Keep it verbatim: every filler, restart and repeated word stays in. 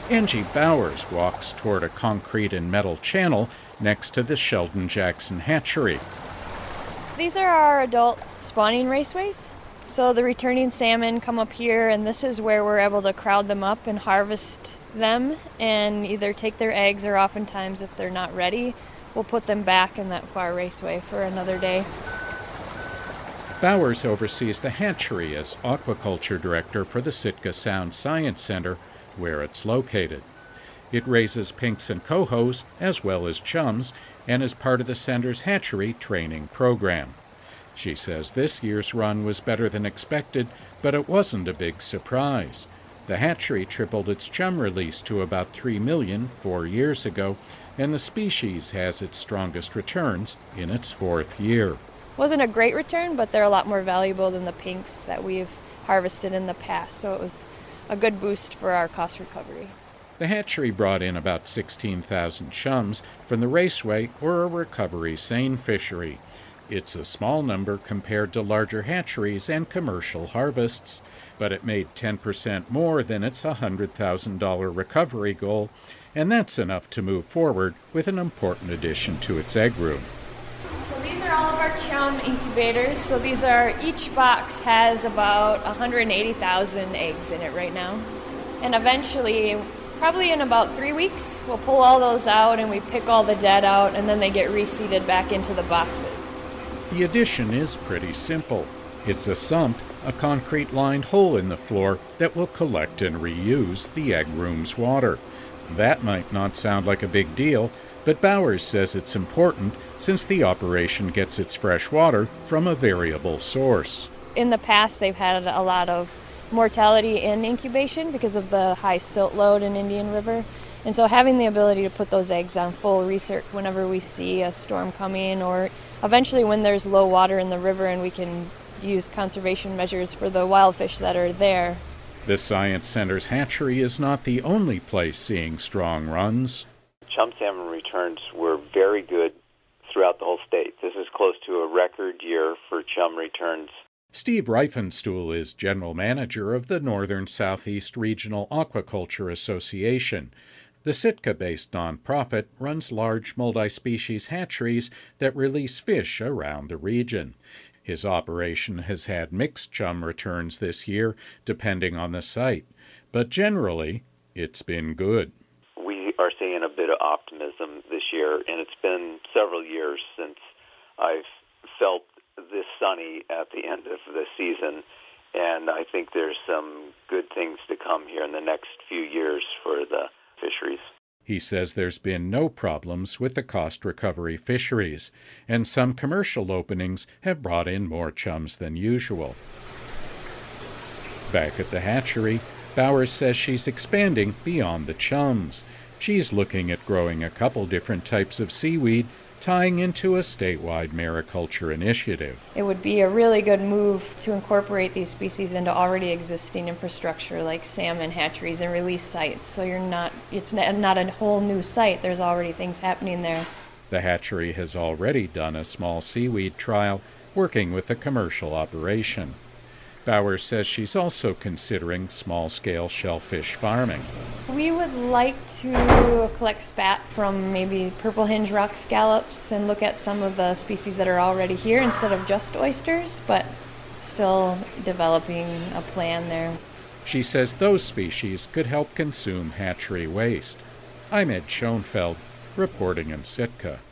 Angie Bowers walks toward a concrete and metal channel next to the Sheldon Jackson hatchery. These are our adult spawning raceways. So the returning salmon come up here, and this is where we're able to crowd them up and harvest them and either take their eggs, or oftentimes if they're not ready, we'll put them back in that far raceway for another day. Bowers oversees the hatchery as aquaculture director for the Sitka Sound Science Center, where it's located. It raises pinks and cohos as well as chums and is part of the center's hatchery training program. She says this year's run was better than expected, but it wasn't a big surprise. The hatchery tripled its chum release to about three million four years ago, and the species has its strongest returns in its fourth year. Wasn't a great return, but they're a lot more valuable than the pinks that we've harvested in the past, so it was a good boost for our cost recovery. The hatchery brought in about sixteen thousand chums from the raceway or a recovery seine fishery. It's a small number compared to larger hatcheries and commercial harvests, but it made ten percent more than its one hundred thousand dollars recovery goal, and that's enough to move forward with an important addition to its egg room. So these are all of our chum incubators. So these are, each box has about one hundred eighty thousand eggs in it right now. And eventually, probably in about three weeks, we'll pull all those out and we pick all the dead out, and then they get reseeded back into the boxes. The addition is pretty simple. It's a sump, a concrete-lined hole in the floor that will collect and reuse the egg room's water. That might not sound like a big deal, but Bowers says it's important since the operation gets its fresh water from a variable source. In the past, they've had a lot of mortality in incubation because of the high silt load in Indian River. And so having the ability to put those eggs on full recirc whenever we see a storm coming, or eventually when there's low water in the river and we can use conservation measures for the wild fish that are there. The Science Center's hatchery is not the only place seeing strong runs. Chum salmon returns were very good throughout the whole state. This is close to a record year for chum returns. Steve Reifenstuhl is general manager of the Northern Southeast Regional Aquaculture Association. The Sitka-based nonprofit runs large multi-species hatcheries that release fish around the region. His operation has had mixed chum returns this year, depending on the site, but generally, it's been good. We are seeing a bit of optimism this year, and it's been several years since I've felt this sunny at the end of the season, and I think there's some good things to come here in the next few years for the fisheries. He says there's been no problems with the cost recovery fisheries, and some commercial openings have brought in more chums than usual. Back at the hatchery, Bowers says she's expanding beyond the chums. She's looking at growing a couple different types of seaweed, tying into a statewide mariculture initiative. It would be a really good move to incorporate these species into already existing infrastructure like salmon hatcheries and release sites. So you're not, it's not a whole new site, there's already things happening there. The hatchery has already done a small seaweed trial, working with a commercial operation. Bowers says she's also considering small-scale shellfish farming. We would like to collect spat from maybe purple hinge rock scallops and look at some of the species that are already here instead of just oysters, but still developing a plan there. She says those species could help consume hatchery waste. I'm Ed Schoenfeld, reporting in Sitka.